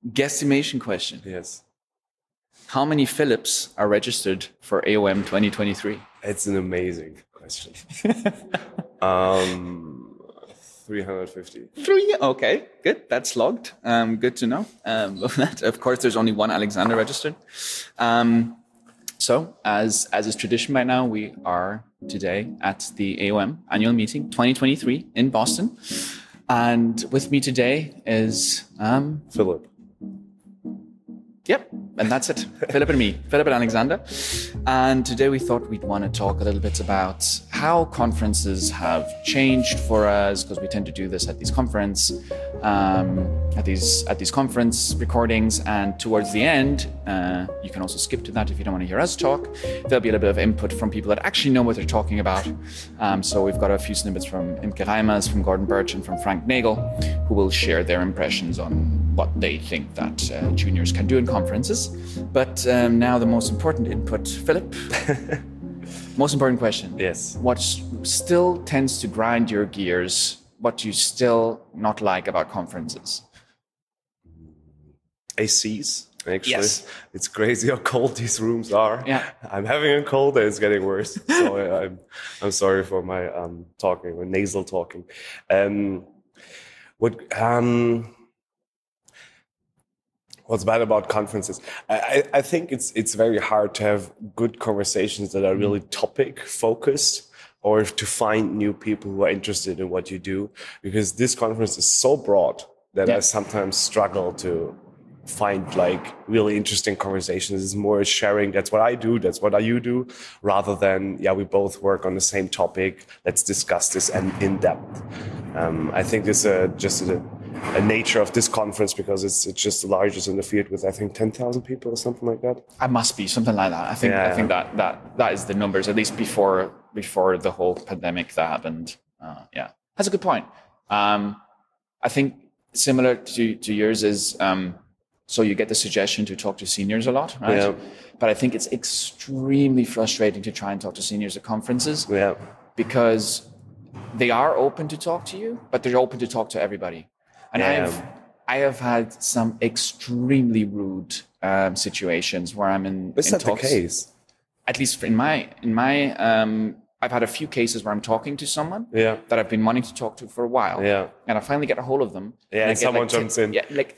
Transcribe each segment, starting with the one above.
Guesstimation question. Yes. How many Philips are registered for AOM 2023? It's an amazing question. 350. Three. Okay, good. That's logged. Good to know. Of course, there's only one Alexander registered. So, as is tradition by now, we are today at the AOM annual meeting 2023 in Boston. And with me today is Philip. Yep, and that's it. Philip and me, Philip and Alexander. And today we thought we'd want to talk a little bit about how conferences have changed for us, because we tend to do this at these conference recordings. And towards the end, you can also skip to that if you don't want to hear us talk. There'll be a little bit of input from people that actually know what they're talking about. So we've got a few snippets from Imke Reimers, from Gordon Birch, and from Frank Nagel, who will share their impressions on what they think that juniors can do in conferences. But now the most important input, Philip. Most important question. Yes. What still tends to grind your gears? What do you still not like about conferences? ACs, actually. Yes. It's crazy how cold these rooms are. Yeah. I'm having a cold and it's getting worse. So I'm sorry for my talking, or nasal talking. What's bad about conferences? I think it's very hard to have good conversations that are really topic focused, or to find new people who are interested in what you do, because this conference is so broad that I sometimes struggle to find like really interesting conversations. It's more sharing, that's what I do, that's what you do, rather than, we both work on the same topic, let's discuss this and in depth. I think this just a nature of this conference, because it's just the largest in the field with, I think, 10,000 people or something like that. I must be something like that. I think that is the numbers, at least before the whole pandemic that happened. That's a good point. I think similar to yours is, so you get the suggestion to talk to seniors a lot, right? Yeah. But I think it's extremely frustrating to try and talk to seniors at conferences. Yeah. Because they are open to talk to you, but they're open to talk to everybody. And I have had some extremely rude situations where I'm in Is that talks. the case? At least in my I've had a few cases where I'm talking to someone that I've been wanting to talk to for a while. Yeah. And I finally get a hold of them. And someone jumps in. Yeah, like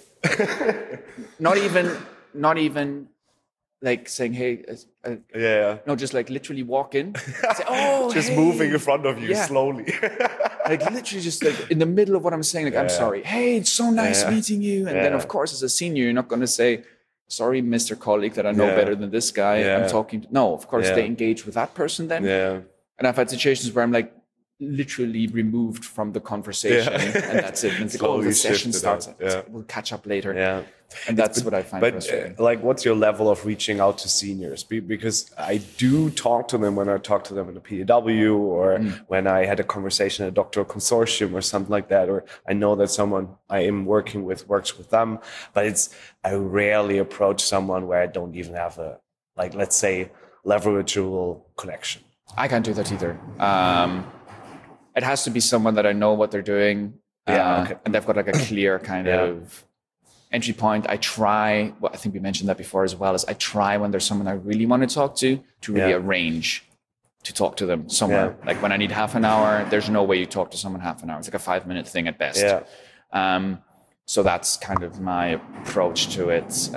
not even like saying, hey, no, just like literally walk in. Say, oh, just hey. moving in front of you slowly. Like literally just like in the middle of what I'm saying, like, I'm sorry. Hey, it's so nice meeting you. And then of course, as a senior, you're not going to say, sorry, Mr. Colleague, that I know better than this guy. I'm talking to. No, of course, they engage with that person then. Yeah. And I've had situations where I'm like literally removed from the conversation and that's it. And it's like, the session starts. We'll catch up later. Yeah. And that's what I find frustrating. Like, what's your level of reaching out to seniors? Because I do talk to them when I talk to them in the PDW, or when I had a conversation at a doctoral consortium or something like that, or I know that someone I am working with works with them, but I rarely approach someone where I don't even have a, like, let's say, leverageable connection. I can't do that either. It has to be someone that I know what they're doing, and they've got like a clear kind of entry point. I try, I think we mentioned that before as well, is I try when there's someone I really want to talk to really arrange to talk to them somewhere. Like when I need half an hour, there's no way you talk to someone half an hour. It's like a 5-minute thing at best. So that's kind of my approach to it.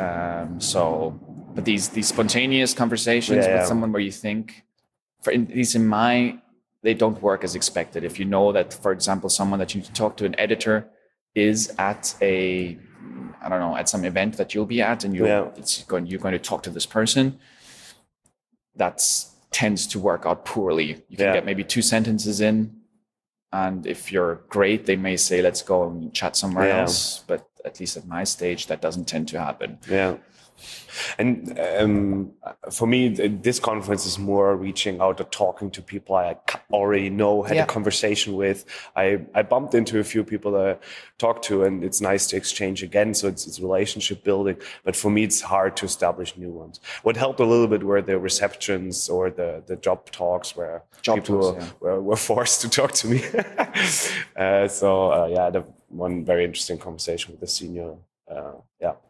But these spontaneous conversations with someone where you think, at least they don't work as expected. If you know that, for example, someone that you need to talk to, an editor, is at at some event that you'll be at, and you're going to talk to this person, that tends to work out poorly. You can get maybe 2 sentences in, and if you're great, they may say, let's go and chat somewhere else. But at least at my stage, that doesn't tend to happen. Yeah. And for me, this conference is more reaching out or talking to people I already know, had a conversation with. I bumped into a few people that I talked to, and it's nice to exchange again. So it's relationship building. But for me, it's hard to establish new ones. What helped a little bit were the receptions or the job talks where people were forced to talk to me. I had one very interesting conversation with the senior.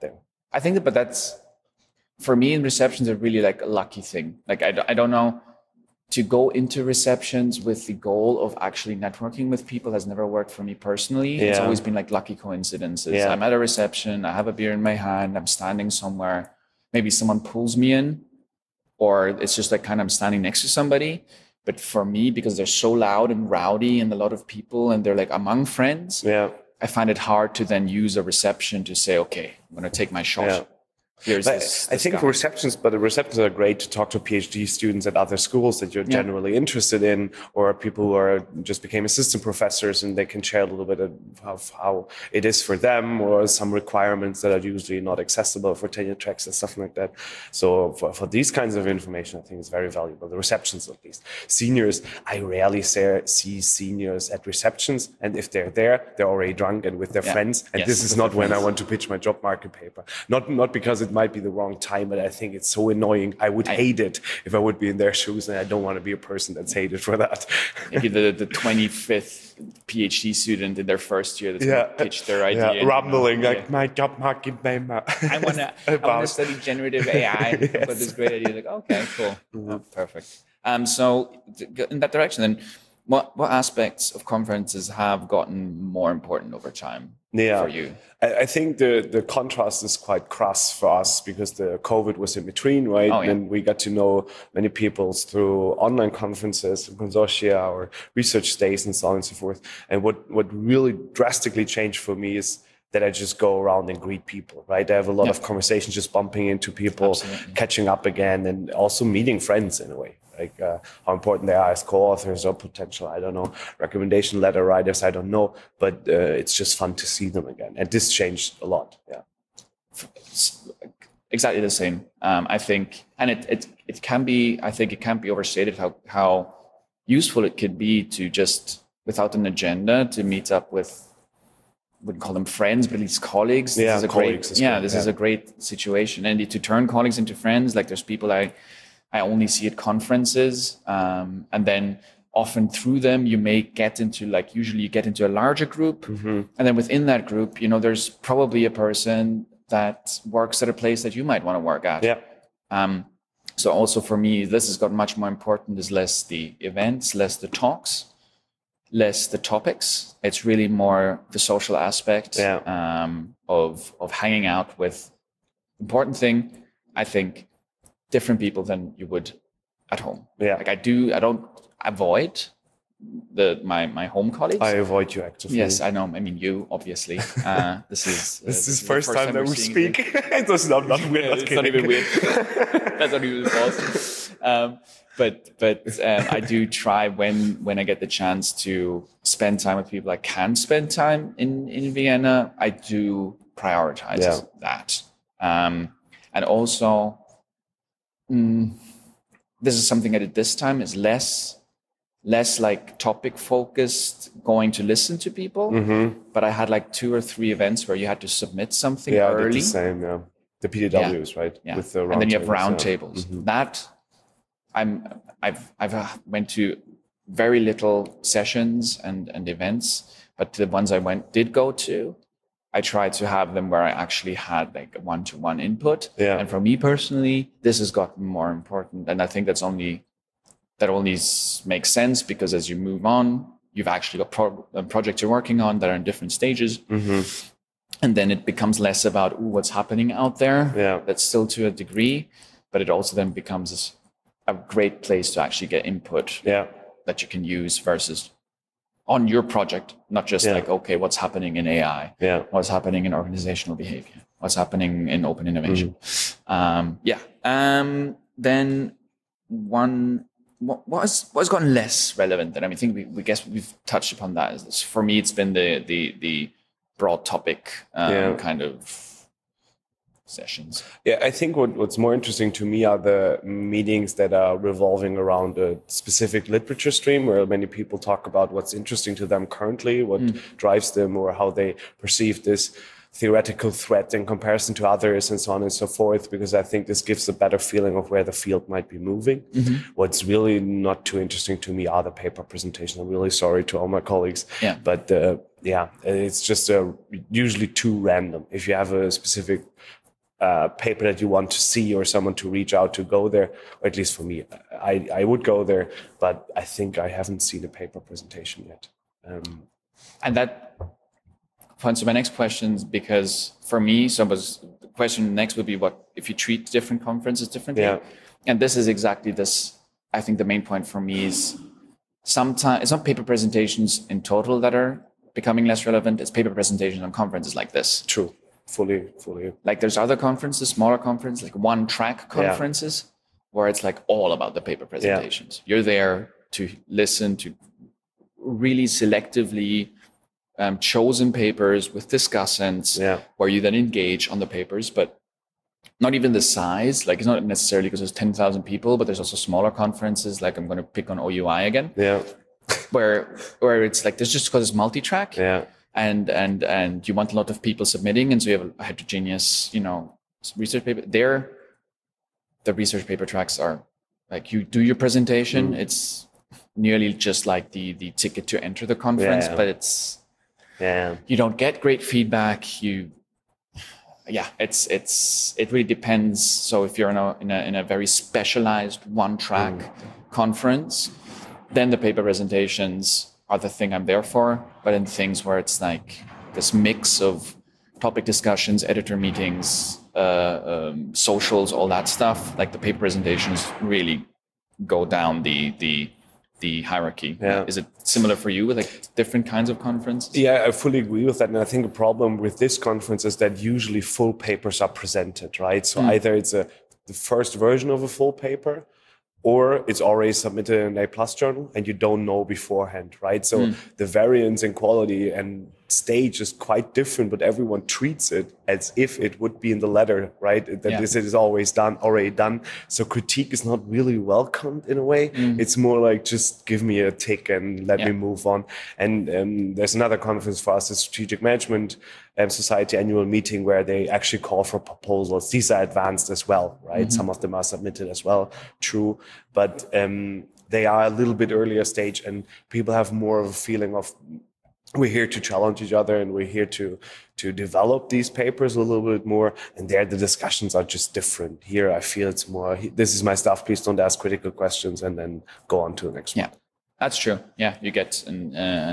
I think that, but that's, for me, in receptions are really like a lucky thing. Like, I don't know, to go into receptions with the goal of actually networking with people has never worked for me personally. Yeah. It's always been like lucky coincidences. Yeah. I'm at a reception, I have a beer in my hand, I'm standing somewhere, maybe someone pulls me in, or it's just like kind of I'm standing next to somebody. But for me, because they're so loud and rowdy and a lot of people and they're like among friends, I find it hard to then use a reception to say, okay, I'm going to take my shot. Yeah. I think receptions are great to talk to PhD students at other schools that you're generally interested in, or people who are just became assistant professors, and they can share a little bit of how it is for them, or some requirements that are usually not accessible for tenure tracks and stuff like that. So for these kinds of information, I think it's very valuable. The receptions, at least. Seniors, I rarely see seniors at receptions, and if they're there, they're already drunk and with their friends. And this is not when I want to pitch my job market paper. Not because it might be the wrong time, but I think it's so annoying. I would hate it if I would be in their shoes, and I don't want to be a person that's hated for that. Maybe the 25th PhD student in their first year that's going to pitch their idea. Rumbling like my job market paper. I want to study generative AI. But this great idea. Like, okay, cool. Oh, perfect. So in that direction, then what aspects of conferences have gotten more important over time for you? I think the contrast is quite crass for us because the COVID was in between, right? Oh, yeah. And we got to know many people through online conferences, consortia, or research days, and so on and so forth. And what really drastically changed for me is that I just go around and greet people, right? I have a lot of conversations, just bumping into people, catching up again, and also meeting friends in a way. Like how important they are as co-authors or potential, I don't know, recommendation letter writers, I don't know. But it's just fun to see them again. And this changed a lot, Exactly the same. I think, and it can be, I think it can't be overstated how useful it could be to just, without an agenda, to meet up with, wouldn't call them friends, but at least colleagues. This is a great situation. And to turn colleagues into friends, like there's people I only see at conferences. And then often through them, you may get into usually you get into a larger group. Mm-hmm. And then within that group, there's probably a person that works at a place that you might want to work at. Yeah. So also for me, this has got much more important, is less the events, less the talks, less the topics. It's really more the social aspect of hanging out with. Important thing, I think, different people than you would at home. Yeah. Like I don't avoid my home colleagues. I avoid you actively. Yes, I know. I mean, you obviously. This is first time that we speak. It was not weird. It's not even weird. That's not even false. But I do try when I get the chance to spend time with people I can spend time in Vienna. I do prioritize that. And also, this is something I did this time, is less like topic focused, going to listen to people. Mm-hmm. But I had like 2 or 3 events where you had to submit something early. I did the same, the PDWs, right? Yeah. With the round and then you tables, have round tables. Mm-hmm. That I've went to very little sessions and events, but the ones I did go to, I tried to have them where I actually had like a one-to-one input. Yeah. And for me personally, this has gotten more important. And I think that only makes sense because as you move on, you've actually got projects you're working on that are in different stages. Mm-hmm. And then it becomes less about what's happening out there. Yeah. That's still to a degree, but it also then becomes a great place to actually get input that you can use versus on your project, not just okay, what's happening in AI? Yeah. What's happening in organizational behavior? What's happening in open innovation? Mm-hmm. Then what has gotten less relevant? And I think we guess we've touched upon that. For me, it's been the broad topic kind of sessions. Yeah, I think what's more interesting to me are the meetings that are revolving around a specific literature stream where many people talk about what's interesting to them currently, what drives them, or how they perceive this theoretical threat in comparison to others, and so on and so forth, because I think this gives a better feeling of where the field might be moving. Mm-hmm. What's really not too interesting to me are the paper presentations. I'm really sorry to all my colleagues, but it's just usually too random. If you have a specific paper that you want to see or someone to reach out to go there, or at least for me, I would go there, but I think I haven't seen a paper presentation yet. And that points to my next questions, because for me, the question next would be, what if you treat different conferences differently? Yeah. And this is exactly this. I think the main point for me is sometimes it's not paper presentations in total that are becoming less relevant. It's paper presentations on conferences like this. True. Fully. Like there's other conferences, smaller conferences, like one-track conferences, where it's like all about the paper presentations. You're there to listen to really selectively chosen papers with discussants, where you then engage on the papers, but not even the size. Like it's not necessarily because there's 10,000 people, but there's also smaller conferences. Like I'm going to pick on OUI again, where it's like there's just because it's multi-track, and you want a lot of people submitting, and so you have a heterogeneous, research paper. There, the research paper tracks are like you do your presentation. It's nearly just like the ticket to enter the conference, but it's you don't get great feedback. It really depends. So if you're in a very specialized one-track conference, then the paper presentations are the thing I'm there for. But in things where it's like this mix of topic discussions, editor meetings, socials, all that stuff, like the paper presentations really go down the hierarchy. Is it similar for you with like different kinds of conferences? Yeah, I fully agree with that. And I think a problem with this conference is that usually full papers are presented, right? So either it's the first version of a full paper, or it's already submitted in an A+ journal and you don't know beforehand, right? So the variance in quality and stage is quite different, but everyone treats it as if it would be in the letter, right? That this is already done. So critique is not really welcomed in a way. It's more like, just give me a tick and let me move on. And there's another conference for us, the Strategic Management Society annual meeting, where they actually call for proposals. These are advanced as well, right? Some of them are submitted as well, true. But they are a little bit earlier stage, and people have more of a feeling of, we're here to challenge each other, and we're here to develop these papers a little bit more. And there, the discussions are just different. Here, I feel it's more, this is my stuff, please don't ask critical questions, and then go on to the next one. Yeah, that's true. Yeah, you get, and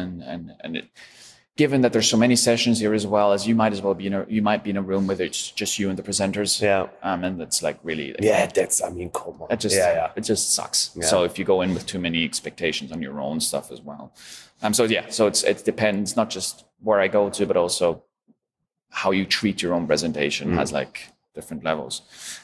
it, given that there's so many sessions here as well, as you might be in a room where it's just you and the presenters. And that's like really. Come on. It just sucks. Yeah. So if you go in with too many expectations on your own stuff as well. So it depends, not just where I go to, but also how you treat your own presentation has like different levels.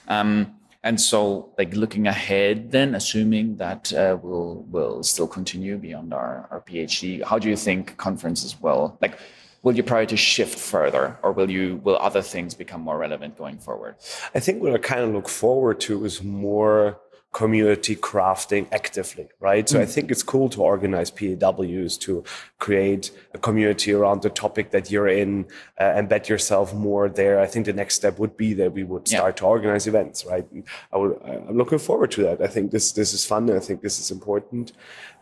And so like looking ahead then, assuming that we'll still continue beyond our PhD, how do you think conferences will your priorities shift further, or will other things become more relevant going forward? I think what I kind of look forward to is more community crafting actively, right? So I think it's cool to organize PAWs, to create a community around the topic that you're in, embed yourself more there. I think the next step would be that we would start to organize events, right? I'm looking forward to that. I think this is fun. I think this is important.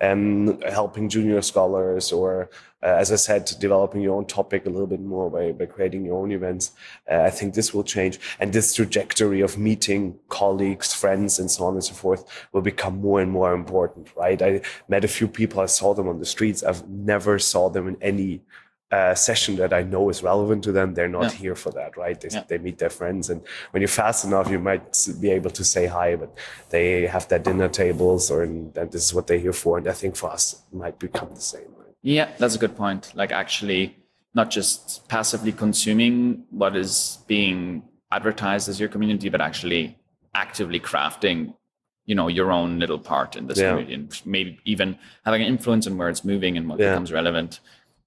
Helping junior scholars, or as I said, developing your own topic a little bit more by creating your own events. I think this will change. And this trajectory of meeting colleagues, friends, and so on and so forth will become more and more important, right? I met a few people, I saw them on the streets. I've never saw them in any session that I know is relevant to them. They're not here for that, right? They meet their friends, and when you're fast enough, you might be able to say hi, but they have their dinner tables, and this is what they're here for. And I think for us, it might become the same. Right? Yeah, that's a good point. Like actually not just passively consuming what is being advertised as your community, but actually actively crafting, your own little part in this community, and maybe even having an influence on where it's moving and what becomes relevant.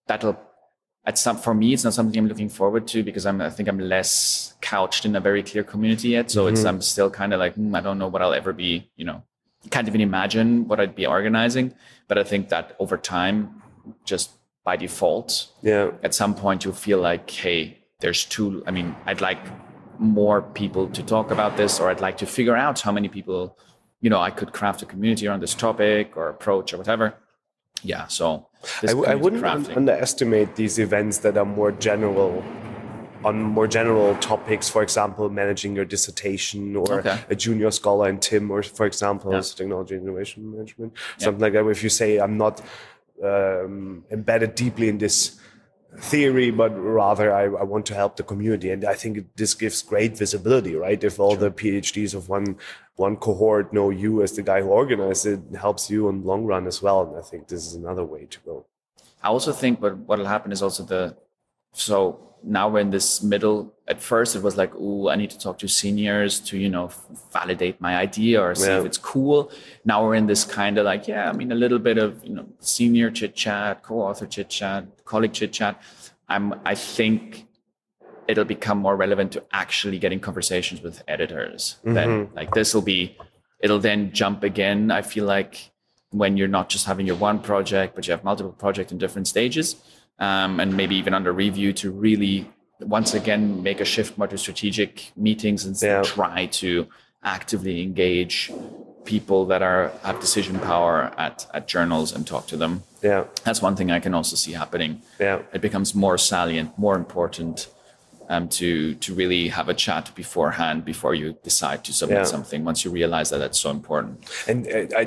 For me, it's not something I'm looking forward to, because I think I'm less couched in a very clear community yet. So I'm still kind of like, I don't know what I'll ever be, can't even imagine what I'd be organizing. But I think that over time, just by default, at some point you'll feel like, hey, I'd like more people to talk about this, or I'd like to figure out how many people, I could craft a community around this topic or approach or whatever. Yeah, so I wouldn't underestimate these events that are more general on more general topics, for example, managing your dissertation, or a junior scholar in TIM, or for example, technology and innovation management, something like that. If you say, I'm not embedded deeply in this theory, but rather I want to help the community. And I think this gives great visibility, right? If all the PhDs of one cohort know you as the guy who organized it, it helps you in the long run as well. And I think this is another way to go. I also think what will happen is also so now we're in this middle. At first it was like, oh, I need to talk to seniors to, validate my idea or see if it's cool. Now we're in this kind of like, a little bit of, senior chit chat, co-author chit chat, colleague chit chat. I think it'll become more relevant to actually getting conversations with editors. Then like it'll then jump again. I feel like when you're not just having your one project, but you have multiple projects in different stages, and maybe even under review, to really once again make a shift more to strategic meetings and try to actively engage people that have decision power at journals and talk to them. Yeah, that's one thing I can also see happening. Yeah, it becomes more salient, more important to really have a chat beforehand before you decide to submit something, once you realize that that's so important. And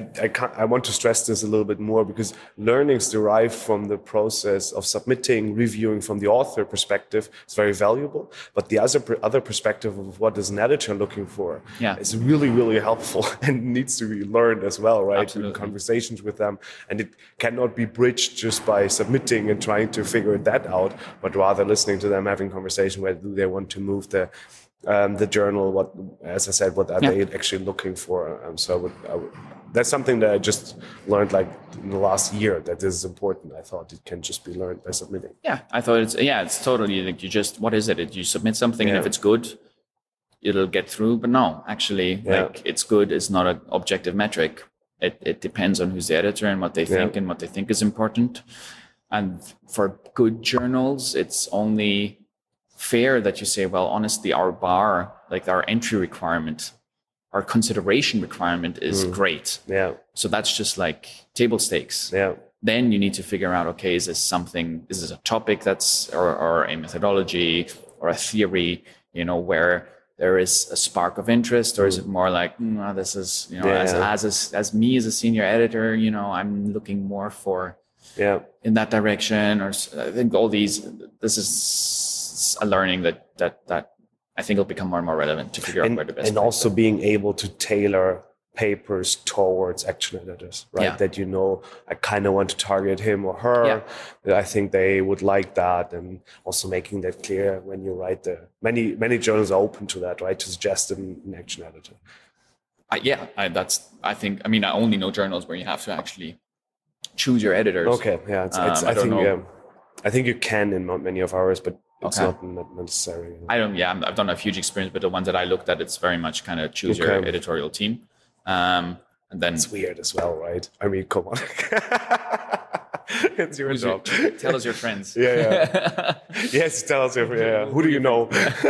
I want to stress this a little bit more, because learnings derived from the process of submitting, reviewing from the author perspective is very valuable. But the other perspective of what is an editor looking for is really, really helpful and needs to be learned as well, right? Absolutely. In conversations with them. And it cannot be bridged just by submitting and trying to figure that out, but rather listening to them, having conversation where do they want to move the journal? What, as I said, what are they actually looking for? So that's something that I just learned like in the last year, that is important. I thought it can just be learned by submitting. Yeah, I thought it's totally like what is it? You submit something and if it's good, it'll get through. But no, actually, like it's good is not an objective metric. It depends on who's the editor and what they think and what they think is important. And for good journals, it's only fair that you say, well, honestly, our bar, like our entry requirement, our consideration requirement is great. Yeah. So that's just like table stakes. Yeah. Then you need to figure out, okay, is this a topic or a methodology or a theory, where there is a spark of interest, or is it more like, this is, as me as a senior editor, I'm looking more for in that direction, or I think this is a learning that I think will become more and more relevant to figure out where the best. And also being able to tailor papers towards action editors, right? Yeah. That I kind of want to target him or her. Yeah. I think they would like that, and also making that clear when you write many journals are open to that, right? To suggest an action editor. I only know journals where you have to actually choose your editors. Okay, yeah, I think you can in not many of ours, but it's not necessary. I've done a huge experience, but the ones that I looked at, it's very much kind of choose your editorial team. And then it's weird as well, right? I mean, come on. It's your job. Tell us your friends. Yes, tell us your friends. Who do you know?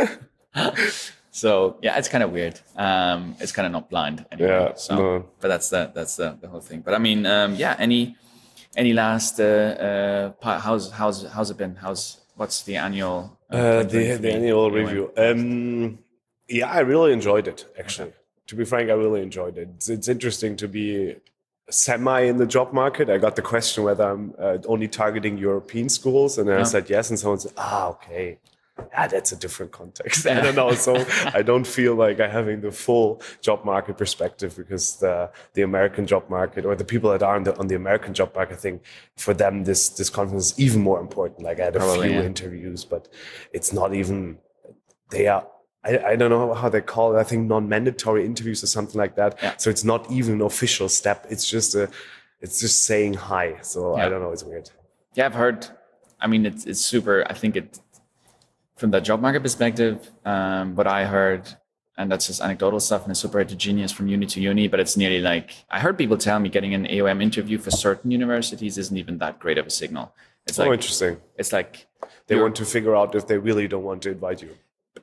So it's kind of weird. It's kind of not blind anymore. But that's the whole thing. But I mean, any last how's it been? What's the annual the annual review? I really enjoyed it, actually. Okay. To be frank, I really enjoyed it. It's interesting to be semi in the job market. I got the question whether I'm only targeting European schools, and I said yes, and someone said, okay. That's a different context. I don't know. So I don't feel like I'm having the full job market perspective, because the American job market, or the people that are on the American job market, I think for them this conference is even more important. Like I had a few interviews, but it's not even, they are, I don't know how they call it. I think non-mandatory interviews or something like that. Yeah. So it's not even an official step. It's just saying hi. So I don't know. It's weird. Yeah, I've heard. I mean, it's super. I think from the job market perspective, what I heard, and that's just anecdotal stuff, and it's super heterogeneous from uni to uni, but it's nearly like, I heard people tell me getting an AOM interview for certain universities isn't even that great of a signal. It's interesting. It's like they want to figure out if they really don't want to invite you.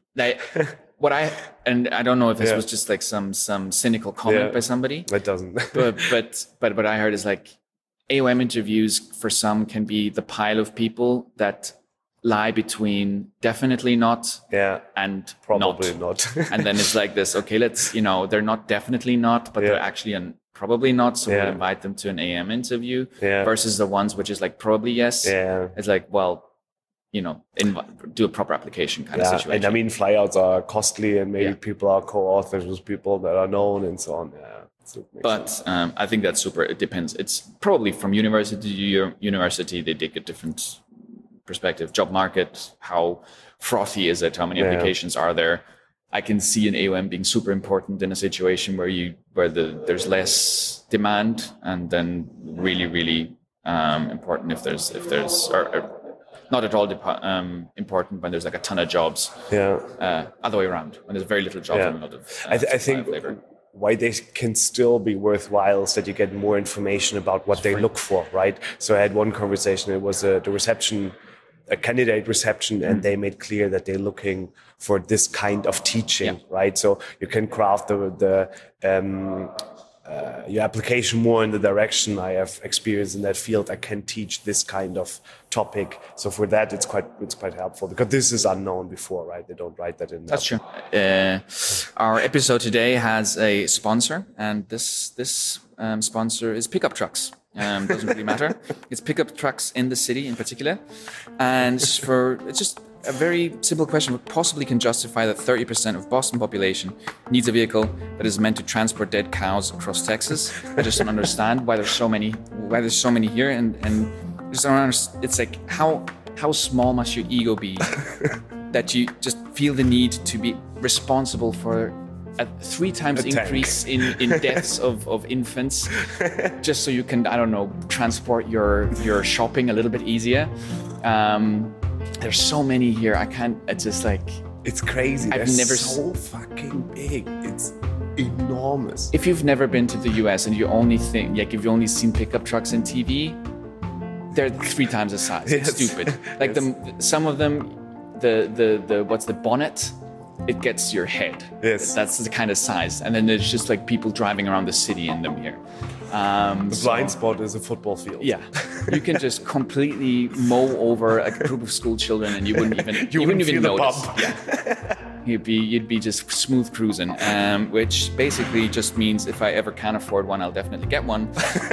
And I don't know if this was just like some cynical comment by somebody. That doesn't. but what I heard is like AOM interviews for some can be the pile of people that lie between definitely not and probably not. And then it's like this, okay, let's, they're not definitely not, but they're actually probably not. So we'll invite them to an AM interview versus the ones which is like probably yes. Yeah. It's like, well, do a proper application kind of situation. And I mean, flyouts are costly and maybe people are co-authors with people that are known and so on. Yeah. But I think that's super. It depends. It's probably from university to university, they take a different perspective. Job market, how frothy is it? How many applications are there? I can see an AOM being super important in a situation where there's less demand, and then really, really important if there's or not at all important when there's like a ton of jobs. Other way around, when there's very little jobs and a lot of I think labor. Why they can still be worthwhile is that you get more information about what they look for, right? So I had one conversation, it was the reception, a candidate reception, and they made clear that they're looking for this kind of teaching, right? So you can craft your application more in the direction I have experience in that field. I can teach this kind of topic. So for that, it's quite helpful because this is unknown before, right? They don't write that in. That's true. Our episode today has a sponsor, and this sponsor is pickup trucks. Doesn't really matter. It's pickup trucks in the city in particular, and it's just a very simple question. What possibly can justify that 30% of Boston population needs a vehicle that is meant to transport dead cows across Texas? I just don't understand why there's so many here, and I just don't understand. It's like how small must your ego be that you just feel the need to be responsible for a 3 times increase in deaths of infants, just so you can, I don't know, transport your shopping a little bit easier. There's so many here. I can't. It's just like it's crazy. They're so fucking big. It's enormous. If you've never been to the US and you only think, like, if you only seen pickup trucks in TV, they're 3 times the size. It's stupid. Like some of them, the what's the bonnet? It gets your head. Yes. That's the kind of size. And then there's just like people driving around the city in them here. The blind spot is a football field. Yeah. You can just completely mow over a group of school children and you wouldn't even notice. Yeah. You'd be just smooth cruising, which basically just means if I ever can afford one, I'll definitely get one.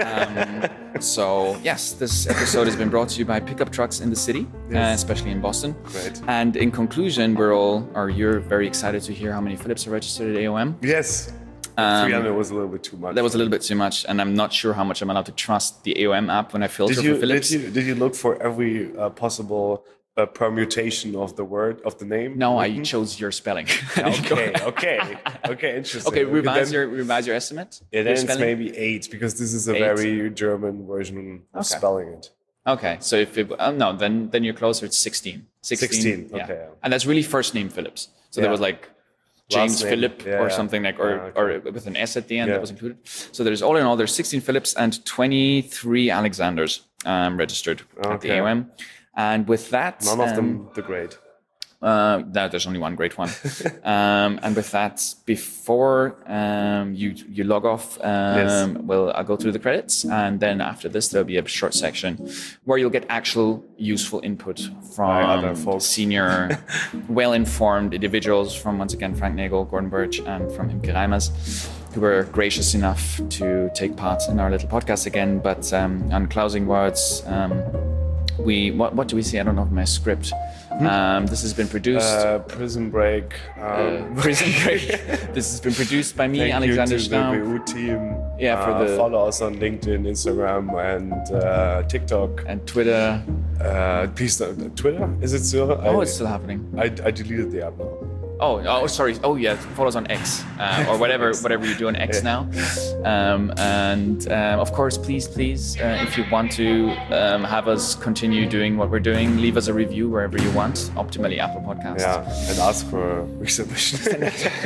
So yes, this episode has been brought to you by Pickup Trucks in the City, especially in Boston. Great. And in conclusion, you're very excited to hear how many Philips are registered at AOM. Yes. 300 was a little bit too much. That was a little bit too much, and I'm not sure how much I'm allowed to trust the AOM app when I filter for Philips. Did you look for every possible permutation of the name? No, I chose your spelling. Okay, interesting. Okay, revise your estimate. Yeah, then it's maybe 8 because this is a 8. Very German version of spelling it. Okay, so if no, then you're closer. It's 16. 16. Yeah. Okay, and that's really first name Phillips. So there was like James Philip or something like, or with an S at the end that was included. So there's all in all, there's 16 Philips and 23 Alexanders registered at the AOM. And with that, none of them the great. No, there's only one great one. And with that, before you log off, I'll go through the credits, and then after this, there'll be a short section where you'll get actual useful input from senior, well-informed individuals from, once again, Frank Nagel, Gordon Birch, and from Imke Reimers, who were gracious enough to take part in our little podcast again. But on closing words, what do we see? I don't know my script. This has been produced. Prison Break. Prison Break. This has been produced by me, Alexander Stamm. The VU team. Yeah, follow us on LinkedIn, Instagram, and TikTok and Twitter. Please, Twitter? Is it still? It's still happening. I deleted the app now. Oh, sorry. Oh, yeah. Follow us on X or whatever you do on X now. And of course, please, if you want to have us continue doing what we're doing, leave us a review wherever you want. Optimally, Apple Podcasts. Yeah, and ask for resubmission.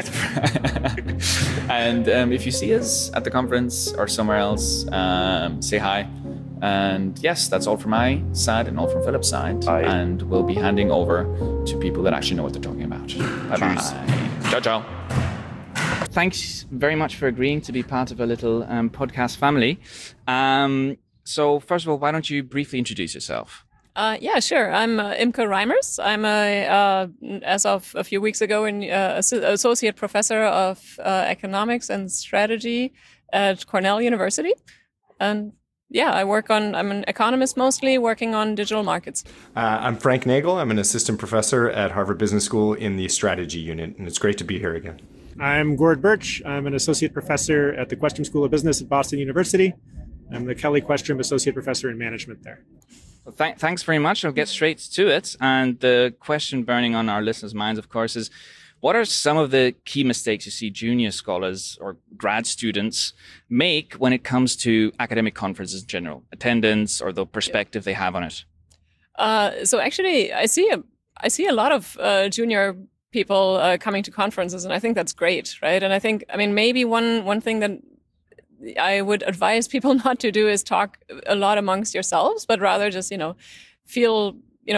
And if you see us at the conference or somewhere else, say hi. And yes, that's all from my side and all from Philip's side. Aye. And we'll be handing over to people that actually know what they're talking about. Bye-bye. Ciao, ciao. Thanks very much for agreeing to be part of a little podcast family. So first of all, why don't you briefly introduce yourself? Yeah, sure. I'm Imke Reimers. I'm as of a few weeks ago, associate professor of economics and strategy at Cornell University. And yeah, I'm an economist mostly, working on digital markets. I'm Frank Nagel. I'm an assistant professor at Harvard Business School in the strategy unit, and it's great to be here again. I'm Gord Birch. I'm an associate professor at the Questrom School of Business at Boston University. I'm the Kelly Questrom Associate Professor in Management there. Well, thanks very much. I'll get straight to it. And the question burning on our listeners' minds, of course, is what are some of the key mistakes you see junior scholars or grad students make when it comes to academic conferences in general, attendance or the perspective they have on it? So actually, I see a lot of junior people coming to conferences, and I think that's great, right? And I think, maybe one thing that I would advise people not to do is talk a lot amongst yourselves, but rather just, feel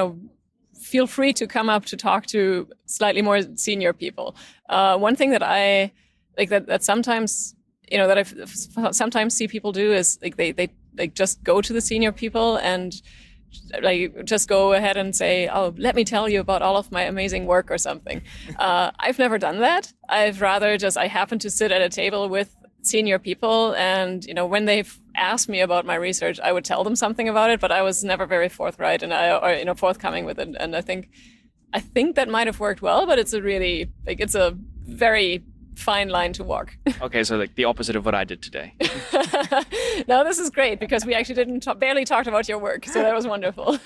free to come up to talk to slightly more senior people. One thing that I like that sometimes, that I sometimes see people do is like they just go to the senior people and like just go ahead and say, oh, let me tell you about all of my amazing work or something. I've never done that. I happen to sit at a table with senior people, and when they've asked me about my research, I would tell them something about it, but I was never very forthright and forthcoming with it. And I think that might have worked well, but it's a very fine line to walk. Okay, so like the opposite of what I did today. No, this is great because we actually barely talked about your work, so that was wonderful.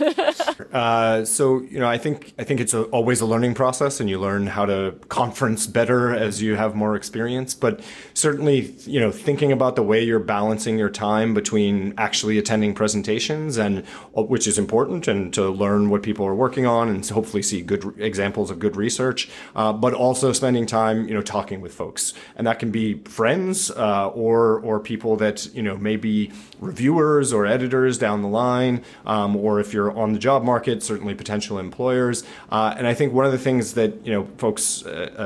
So I think it's always a learning process, and you learn how to conference better as you have more experience. But certainly, thinking about the way you're balancing your time between actually attending presentations, and which is important, and to learn what people are working on, and hopefully see good examples of good research, but also spending time, talking with folks, and that can be friends or people that maybe reviewers or editors down the line, or if you're on the job market, certainly potential employers. And I think one of the things that folks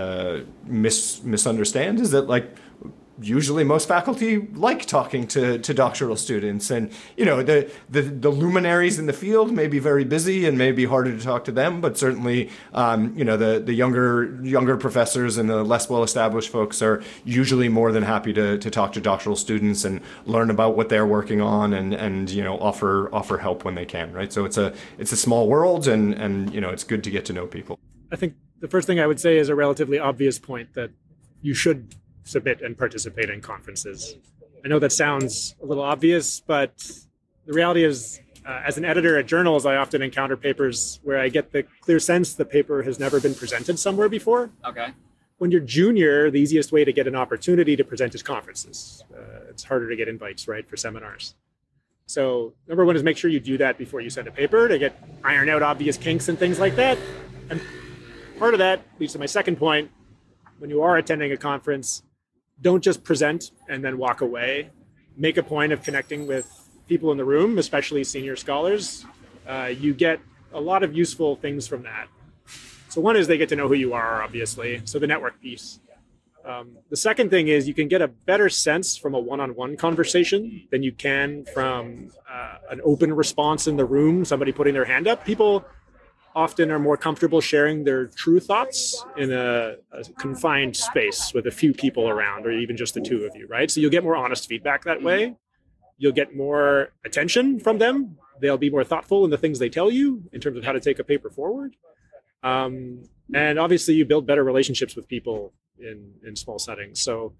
misunderstand is that usually most faculty like talking to doctoral students, and the luminaries in the field may be very busy and may be harder to talk to them, but certainly the younger professors and the less well-established folks are usually more than happy to talk to doctoral students and learn about what they're working on, and offer help when they can, right? So it's a small world, and it's good to get to know people. I think the first thing I would say is a relatively obvious point, that you should submit and participate in conferences. I know that sounds a little obvious, but the reality is, as an editor at journals, I often encounter papers where I get the clear sense the paper has never been presented somewhere before. Okay. When you're junior, the easiest way to get an opportunity to present is conferences. It's harder to get invites, right, for seminars. So number one is make sure you do that before you send a paper to iron out obvious kinks and things like that. And part of that leads to my second point. When you are attending a conference, don't just present and then walk away. Make a point of connecting with people in the room, especially senior scholars. You get a lot of useful things from that. So one is they get to know who you are, obviously. So the network piece. The second thing is you can get a better sense from a one-on-one conversation than you can from an open response in the room, somebody putting their hand up. People often are more comfortable sharing their true thoughts in a confined space with a few people around, or even just the two of you, right? So you'll get more honest feedback that way. You'll get more attention from them. They'll be more thoughtful in the things they tell you in terms of how to take a paper forward. And obviously you build better relationships with people in small settings. So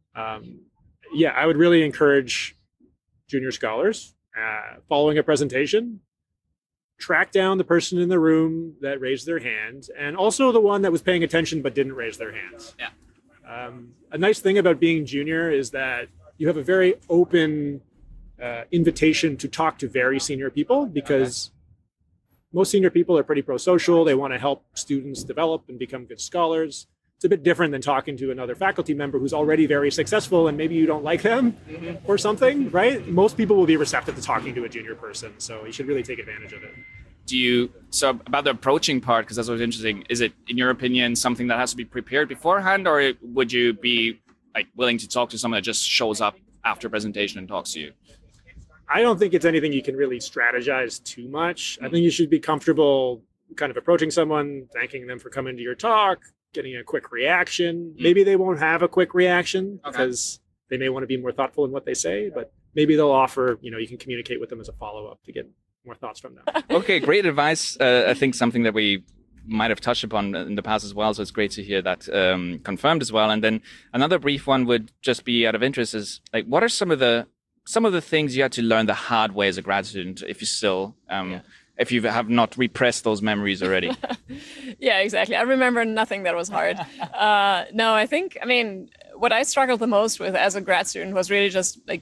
I would really encourage junior scholars, following a presentation, track down the person in the room that raised their hand, and also the one that was paying attention but didn't raise their hands. Yeah. A nice thing about being junior is that you have a very open invitation to talk to very senior people, because most senior people are pretty pro-social. They want to help students develop and become good scholars. It's a bit different than talking to another faculty member who's already very successful and maybe you don't like them or something, right? Most people will be receptive to talking to a junior person, so you should really take advantage of it. So about the approaching part, because that's what's interesting, is it, in your opinion, something that has to be prepared beforehand, or would you be willing to talk to someone that just shows up after a presentation and talks to you? I don't think it's anything you can really strategize too much. I think you should be comfortable kind of approaching someone, thanking them for coming to your talk, getting a quick reaction. Maybe they won't have a quick reaction because they may want to be more thoughtful in what they say, but maybe they'll offer, you can communicate with them as a follow-up to get more thoughts from them. Okay, great advice. I think something that we might have touched upon in the past as well. So it's great to hear that confirmed as well. And then another brief one would just be out of interest is like, what are some of the things you had to learn the hard way as a grad student if you still if you have not repressed those memories already? Yeah, exactly. I remember nothing that was hard. No, I mean, what I struggled the most with as a grad student was really just like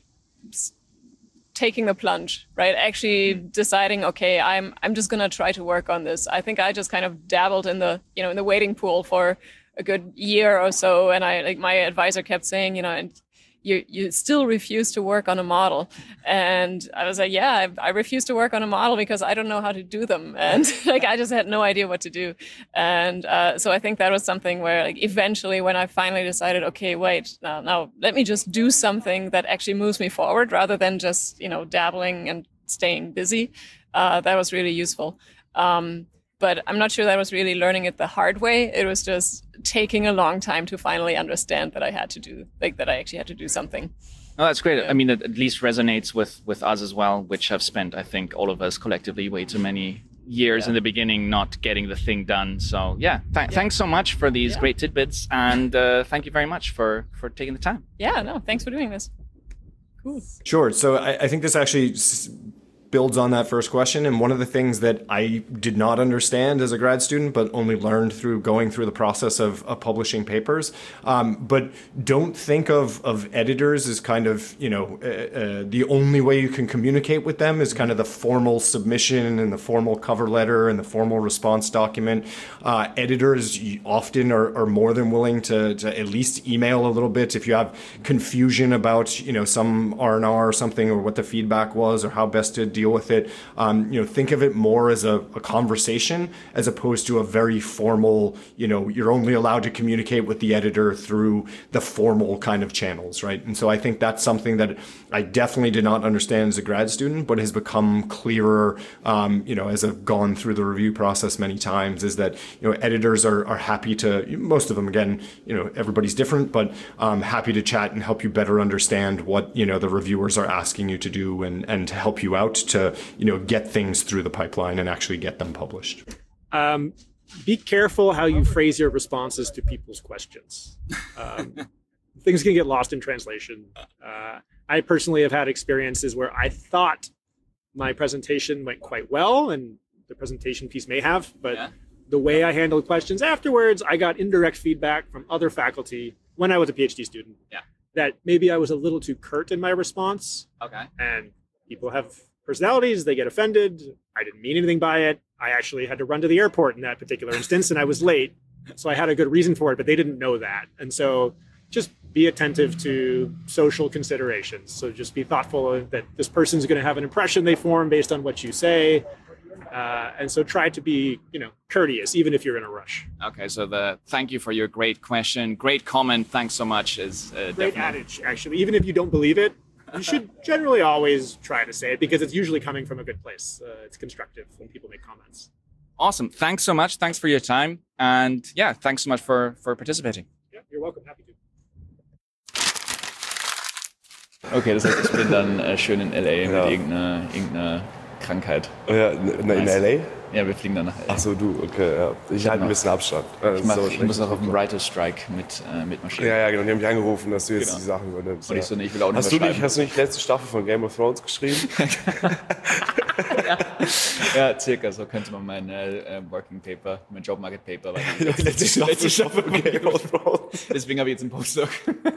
taking the plunge, right? Actually deciding, okay, I'm just going to try to work on this. I think I just kind of dabbled in the, in the waiting pool for a good year or so. And my advisor kept saying, and you still refuse to work on a model. And I was like, yeah, I refuse to work on a model because I don't know how to do them. And I just had no idea what to do. And so I think that was something where eventually when I finally decided, okay, wait, now let me just do something that actually moves me forward rather than just, dabbling and staying busy. That was really useful. But I'm not sure that I was really learning it the hard way. It was just taking a long time to finally understand that I had to do, that I actually had to do something. Oh, that's great. Yeah. I mean, it at least resonates with us as well, which have spent, I think, all of us collectively way too many years in the beginning not getting the thing done. So thanks so much for these great tidbits. And thank you very much for taking the time. Yeah, no, thanks for doing this. Cool. Sure. So I think this actually builds on that first question. And one of the things that I did not understand as a grad student, but only learned through going through the process of publishing papers. But don't think of editors as kind of, the only way you can communicate with them is kind of the formal submission and the formal cover letter and the formal response document. Editors often are more than willing to at least email a little bit if you have confusion about, some R&R or something, or what the feedback was or how best to deal with it. Think of it more as a conversation as opposed to a very formal, you're only allowed to communicate with the editor through the formal kind of channels, right? And so I think that's something that I definitely did not understand as a grad student, but has become clearer, as I've gone through the review process many times, is that, editors are happy to, most of them, again, everybody's different, but happy to chat and help you better understand what, the reviewers are asking you to do and to help you out to, get things through the pipeline and actually get them published. Be careful how you phrase your responses to people's questions. Things can get lost in translation. I personally have had experiences where I thought my presentation went quite well, and the presentation piece may have, but the way I handled questions afterwards, I got indirect feedback from other faculty when I was a PhD student that maybe I was a little too curt in my response. Okay. And people have personalities, they get offended. I didn't mean anything by it. I actually had to run to the airport in that particular instance, and I was late. So I had a good reason for it, but they didn't know that. And so just be attentive to social considerations. So just be thoughtful that this person's going to have an impression they form based on what you say. And so try to be, courteous, even if you're in a rush. Okay, so thank you for your great question, great comment. Thanks so much. Is great adage, actually. Even if you don't believe it, you should generally always try to say it because it's usually coming from a good place. It's constructive when people make comments. Awesome. Thanks so much. Thanks for your time. And thanks so much for participating. Ja, you're welcome. Happy to. Okay, das heißt, ich bin dann schön in LA mit irgendeiner Krankheit. Ja, in LA? Ja, wir fliegen dann nach LA. Ach so, du, okay, ja. Ich halte ein bisschen Abstand. Ich muss noch auf dem Writer's Strike mitmarschieren. Ja, genau. Die haben mich angerufen, dass du jetzt die Sachen übernimmst. Und ich so, nee, ich will auch nicht mehr Hast du nicht letzte Staffel von Game of Thrones geschrieben? Ja, circa. So könnte man mein Working Paper, mein Job Market Paper. Letzte Staffel von Game of Thrones. Deswegen habe ich jetzt einen Postdoc.